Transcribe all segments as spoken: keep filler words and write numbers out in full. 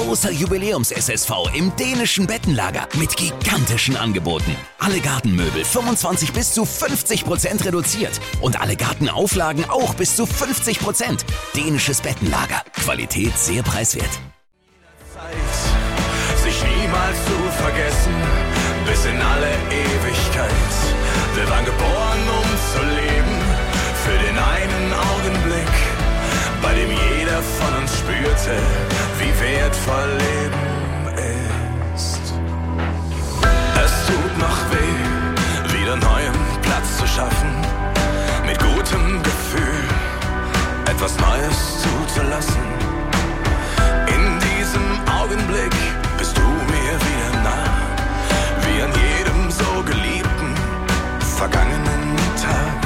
großer Jubiläums-S S V im dänischen Bettenlager mit gigantischen Angeboten. Alle Gartenmöbel fünfundzwanzig bis zu fünfzig Prozent reduziert und alle Gartenauflagen auch bis zu fünfzig Prozent. Dänisches Bettenlager. Qualität sehr preiswert. Zeit, sich niemals zu vergessen, bis in alle Ewigkeit. Wir waren geboren, um zu leben, für den einen Augenblick, bei dem jeder von uns spürte, wie wertvoll Leben ist. Es tut noch weh, wieder neuen Platz zu schaffen, mit gutem Gefühl etwas Neues zuzulassen. In diesem Augenblick bist du mir wieder nah, wie an jedem so geliebten, vergangenen Tag.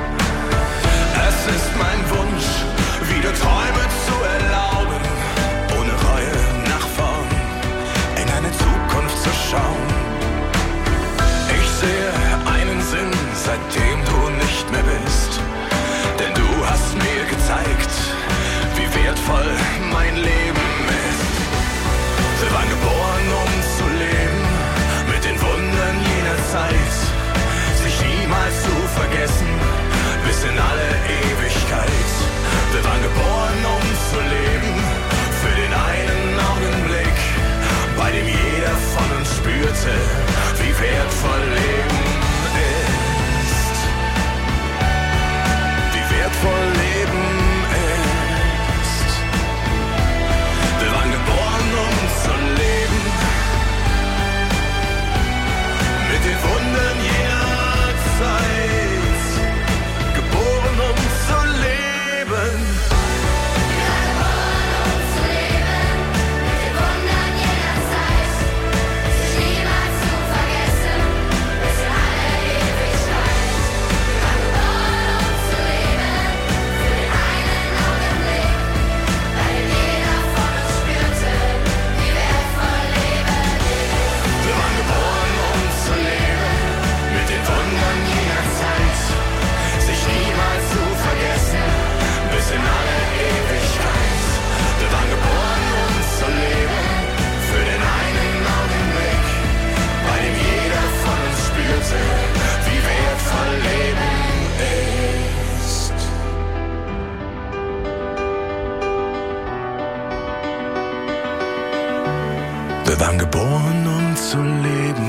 Es ist mein Wunsch, wieder Träume zu erlauben, ohne Reue nach vorn, in eine Zukunft zu schauen. Ich sehe einen Sinn, seitdem du nicht mehr bist, denn du hast mir gezeigt, wie wertvoll mein Leben ist. Wir waren geboren, um zu leben, mit den Wundern jener Zeit, sich niemals zu vergessen, bis in alle Ewigkeit. Wir waren geboren, um zu leben, für den einen Augenblick, bei dem jeder von uns spürte, wie wertvoll Leben ist. Wie wertvoll Leben ist. Wir waren geboren, um zu leben, mit den Wundern jener Zeit, geboren, um zu leben. Wir waren geboren, um zu leben.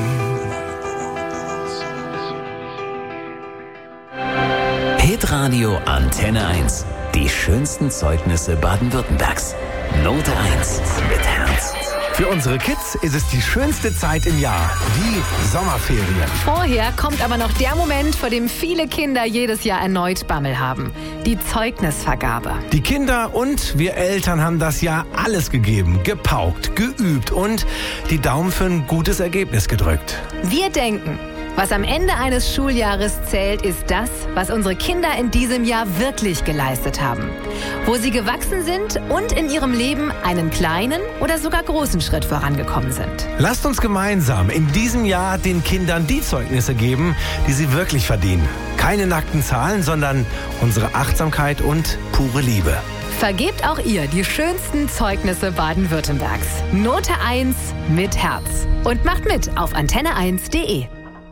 Hitradio Antenne eins. Die schönsten Zeugnisse Baden-Württembergs. Note eins mit Herz. Für unsere Kids ist es die schönste Zeit im Jahr, die Sommerferien. Vorher kommt aber noch der Moment, vor dem viele Kinder jedes Jahr erneut Bammel haben. Die Zeugnisvergabe. Die Kinder und wir Eltern haben das Jahr alles gegeben, gepaukt, geübt und die Daumen für ein gutes Ergebnis gedrückt. Wir denken, was am Ende eines Schuljahres zählt, ist das, was unsere Kinder in diesem Jahr wirklich geleistet haben. Wo sie gewachsen sind und in ihrem Leben einen kleinen oder sogar großen Schritt vorangekommen sind. Lasst uns gemeinsam in diesem Jahr den Kindern die Zeugnisse geben, die sie wirklich verdienen. Keine nackten Zahlen, sondern unsere Achtsamkeit und pure Liebe. Vergebt auch ihr die schönsten Zeugnisse Baden-Württembergs. Note eins mit Herz. Und macht mit auf antenne eins punkt de.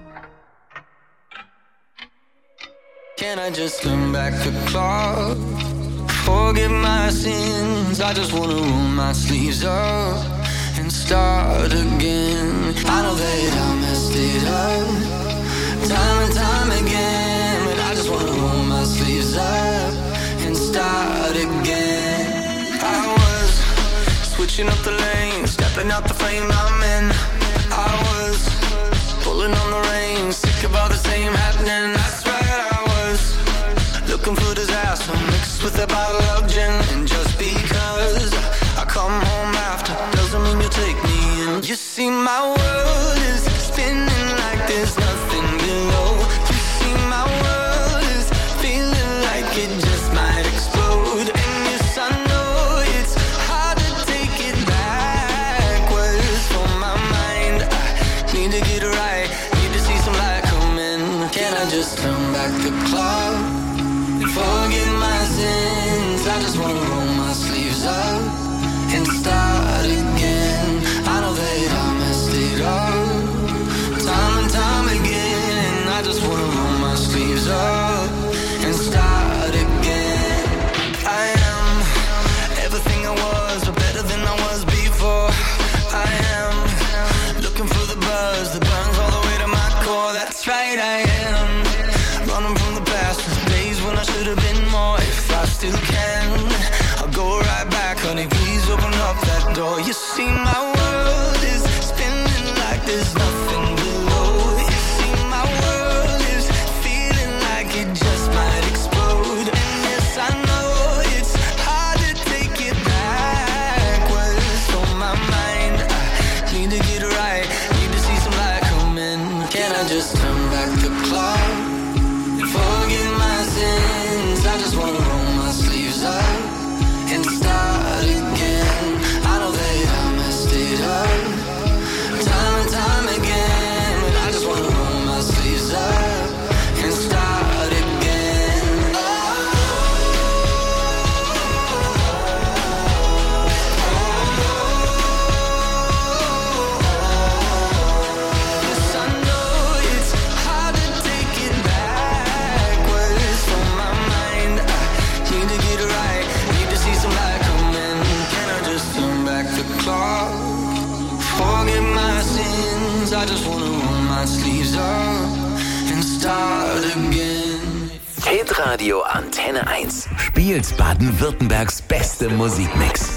Can I just turn back the clock? Forgive my sins. I just wanna roll my sleeves up and start again. I know that I messed it up time and time again, but I just wanna roll my sleeves up and start again. I was switching up the lanes, stepping out the frame I'm in. I was pulling on the reins, sick of all the same happening. That's right, I was looking for disaster mixed with a bottle of gin. And just because I come home after doesn't mean you take me in. You see, my world is spinning like there's nothing below. You see, my world is feeling like it just might explode. And yes, I know it's hard to take it backwards for my mind. I need to get it right, need to see some light come in. Can I just turn back the clock? Forgive my sins, I just wanna roll my sleeves up and start again. door. You see, my world is spinning like there's nothing below. You see, my world is feeling like it just might explode. And yes, I know it's hard to take it backwards from my mind. I need to get right, need to see some light come in. Can I just turn back the clock and forgive my sins? I just wanna roll my sleeves up and start again. I know that I messed it up time and time again, but I just wanna roll my sleeves up and start again. Yes, I know it's hard to take it backwards from my mind. I need to get it right, need to see some light come in. Can I just turn back the clock? Forgive my sins. I just wanna roll my sleeves up and start again. Hitradio Antenne eins spielt Baden-Württembergs beste Musikmix.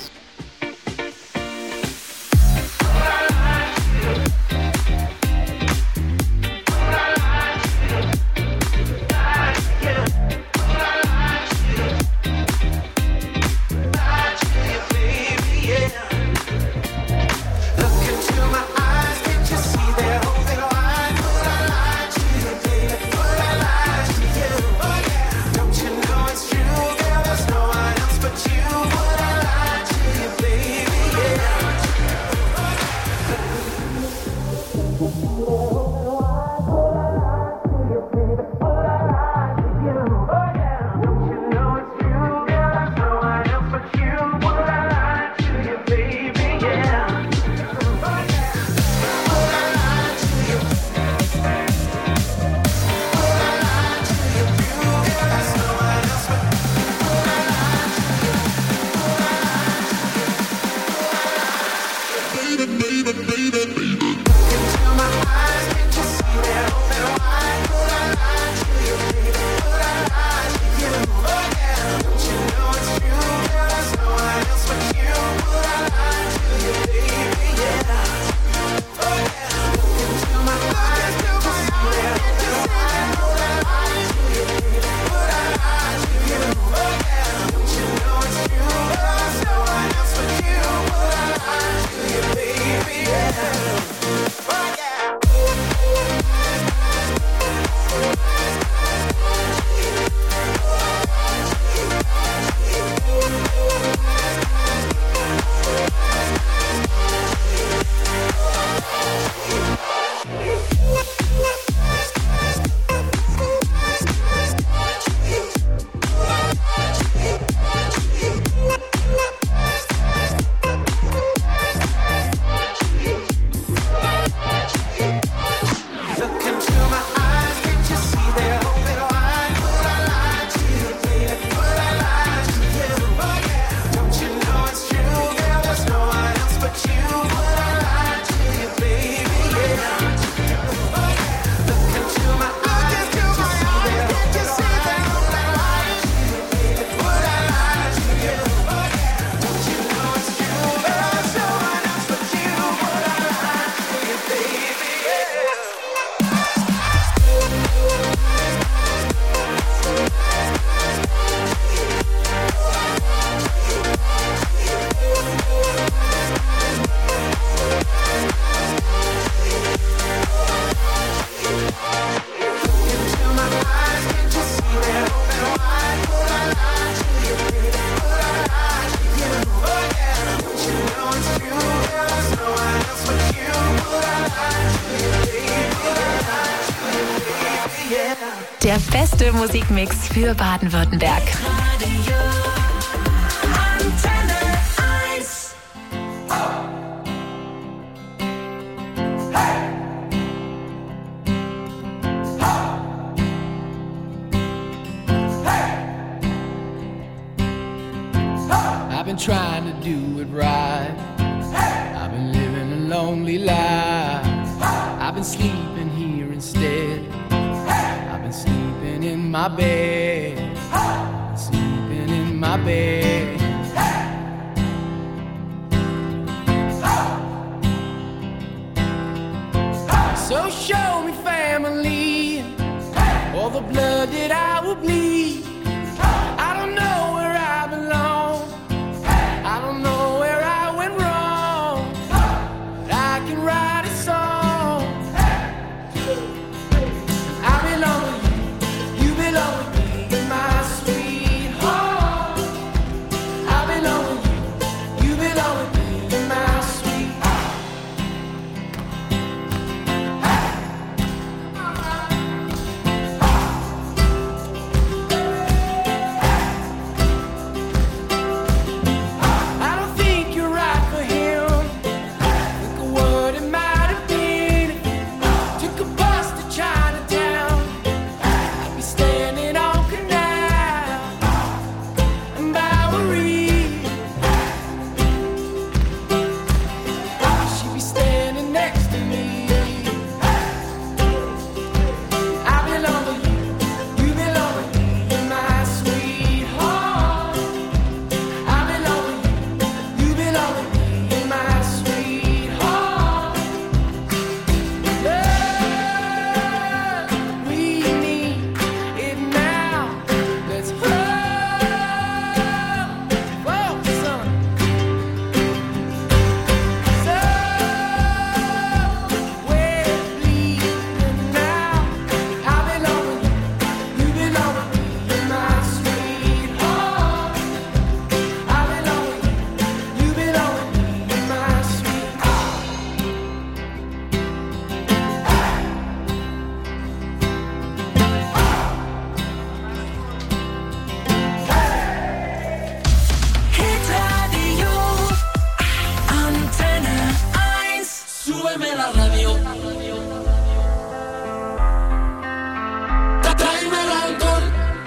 Der beste Musikmix für Baden-Württemberg. Radio Antenne eins. I've been trying to do it right. I've been living a lonely life. I've been sleeping here instead. I've been sleeping in my bed. Sleeping in my bed. So show me family, all the blood that I will bleed. I don't know where I belong, I don't know where I went wrong, but I can write a song. I belong with you, you belong with me, you're my sweetheart. I belong with you, you belong with me, you're my sweetheart. I don't think you're right for him. Look at what it might have been. Took a bus to Chinatown. I'd be standing on Canal and Bowery. She'd be standing next to me. I belong with you, you belong with me, you're my sweetheart. I belong with you, you belong with me, you're my sweetheart. Love, we need it now. Let's hold, whoa, son. So, we're bleeding now. I belong with you, you belong with me, you're my sweetheart. I belong with you, you belong with me, you're my sweetheart. Hit Radio, Antenne eins. Súbeme la radio. Tra- Tráeme el alcohol.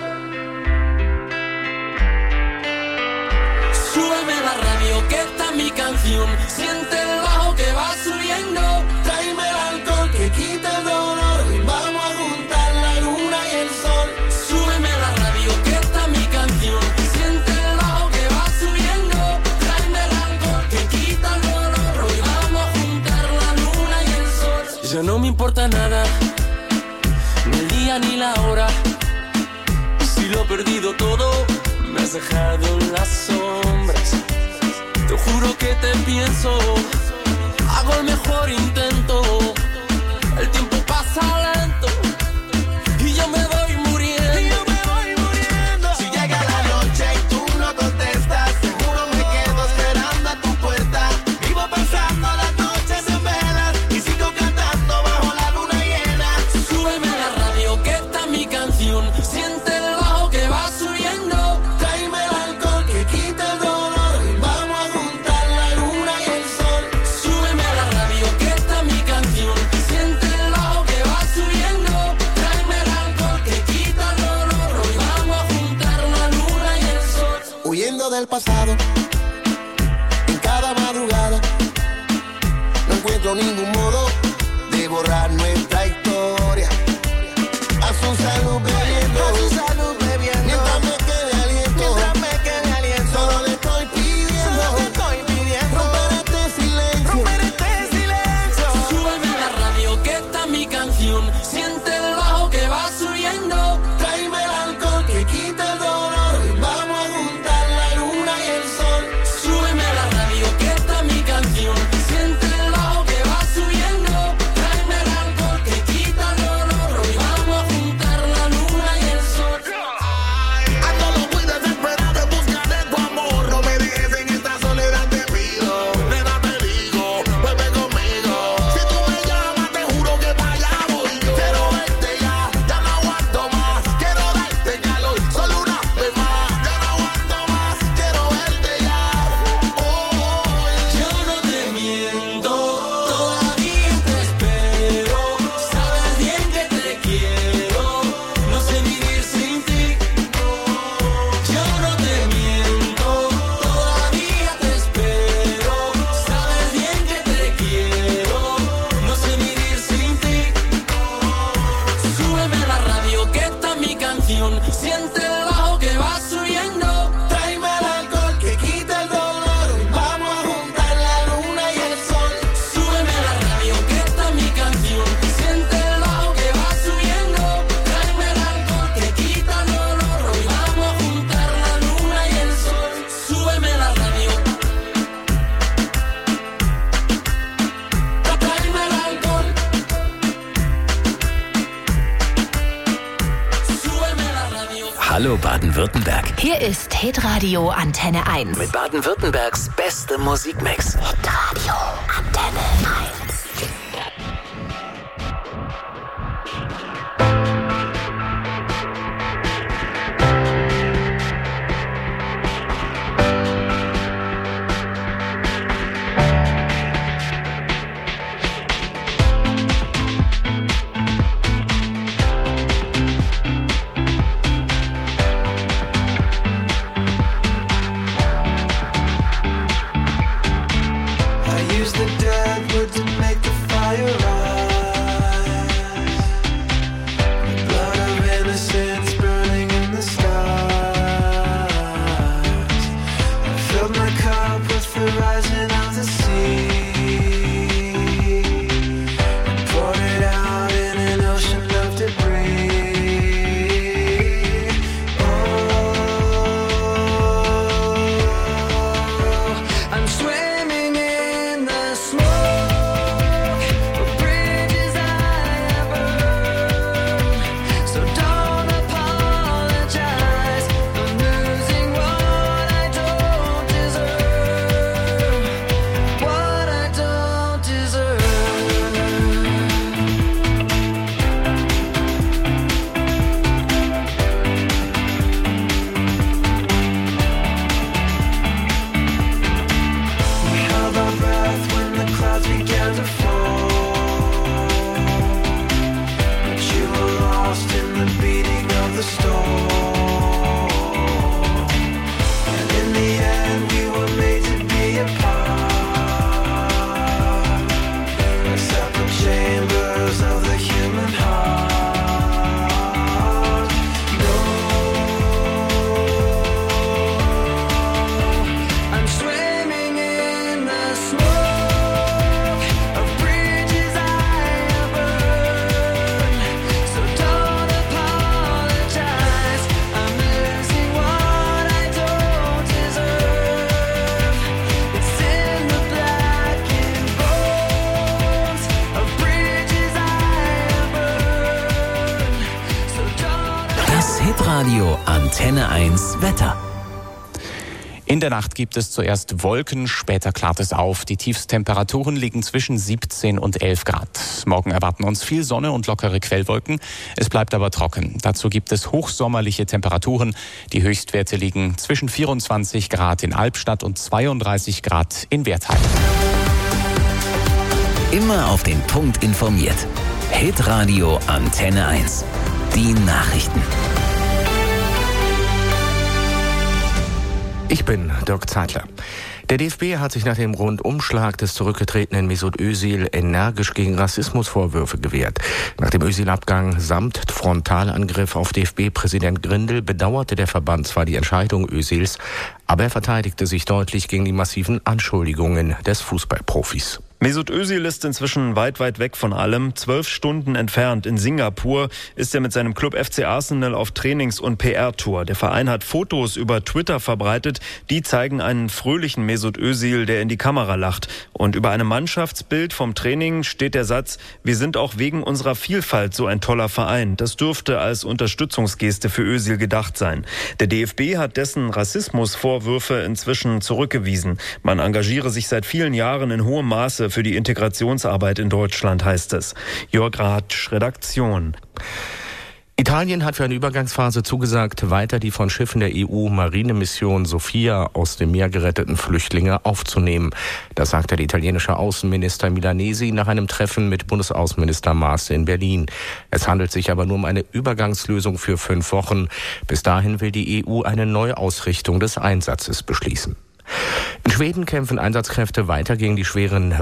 Súbeme la radio, que esta es mi canción. Siente el bajo que va subiendo. Tráeme el alcohol que quita el dolor. Y vamos a juntar la luna y el sol. Súbeme la radio, que esta es mi canción. Siente el bajo que va subiendo. Tráeme el alcohol que quita el dolor. Hoy vamos a juntar la luna y el sol. Ya no me importa nada, ni el día ni la hora. Si lo he perdido todo, me has dejado en las sombras. Te juro que te pienso, hago el mejor intento. El tiempo pasa lento y yo me voy muriendo. Si llega la noche y tú no contestas, seguro me quedo esperando a tu puerta. Vivo pensando las noches en velas y sigo cantando bajo la luna llena. Súbeme la radio, que esta es mi canción. Siente el bajo que va subiendo. Tráeme el alcohol que quita el dolor. Y vamos a juntar la luna y el sol. Súbeme la radio, que esta es mi canción. Siente el bajo que va subiendo. Tráeme el alcohol que quita el dolor. Hoy vamos a juntar la luna y el sol. Huyendo del pasado, en cada madrugada, no encuentro ningún modo de borrar nuestra historia. A su salud bebiendo, a su salud bebiendo, mientras me quede aliento, mientras me quede aliento. Solo le estoy pidiendo, solo le estoy pidiendo, romper este silencio, romper este silencio. Súbeme la radio, que esta es mi canción. Siente el bajo que va subiendo. Tráeme el alcohol que quita el dolor. Y vamos a juntar la luna y el sol. Súbeme la radio, que esta es mi canción. Siente el bajo que va subiendo. Hallo Baden-Württemberg. Hier ist Hitradio Antenne eins. Mit Baden-Württembergs beste Musikmix. Hitradio Antenne eins. Hitradio Antenne eins Wetter. In der Nacht gibt es zuerst Wolken, später klart es auf. Die Tiefstemperaturen liegen zwischen siebzehn und elf Grad. Morgen erwarten uns viel Sonne und lockere Quellwolken. Es bleibt aber trocken. Dazu gibt es hochsommerliche Temperaturen. Die Höchstwerte liegen zwischen vierundzwanzig Grad in Albstadt und zweiunddreißig Grad in Wertheim. Immer auf den Punkt informiert. Hitradio Antenne eins. Die Nachrichten. Ich bin Dirk Zeitler. Der D F B hat sich nach dem Rundumschlag des zurückgetretenen Mesut Özil energisch gegen Rassismusvorwürfe gewehrt. Nach dem Özil-Abgang samt Frontalangriff auf D F B-Präsident Grindel bedauerte der Verband zwar die Entscheidung Özils, aber er verteidigte sich deutlich gegen die massiven Anschuldigungen des Fußballprofis. Mesut Özil ist inzwischen weit, weit weg von allem. Zwölf Stunden entfernt in Singapur ist er mit seinem Club F C Arsenal auf Trainings- und P R-Tour. Der Verein hat Fotos über Twitter verbreitet. Die zeigen einen fröhlichen Mesut Özil, der in die Kamera lacht. Und über einem Mannschaftsbild vom Training steht der Satz: Wir sind auch wegen unserer Vielfalt so ein toller Verein. Das dürfte als Unterstützungsgeste für Özil gedacht sein. Der D F B hat dessen Rassismusvorwürfe inzwischen zurückgewiesen. Man engagiere sich seit vielen Jahren in hohem Maße für die Integrationsarbeit in Deutschland, heißt es. Jörg Ratsch, Redaktion. Italien hat für eine Übergangsphase zugesagt, weiter die von Schiffen der E U-Marinemission Sophia aus dem Meer geretteten Flüchtlinge aufzunehmen. Das sagte der italienische Außenminister Milanesi nach einem Treffen mit Bundesaußenminister Maas in Berlin. Es handelt sich aber nur um eine Übergangslösung für fünf Wochen. Bis dahin will die E U eine Neuausrichtung des Einsatzes beschließen. In Schweden kämpfen Einsatzkräfte weiter gegen die schweren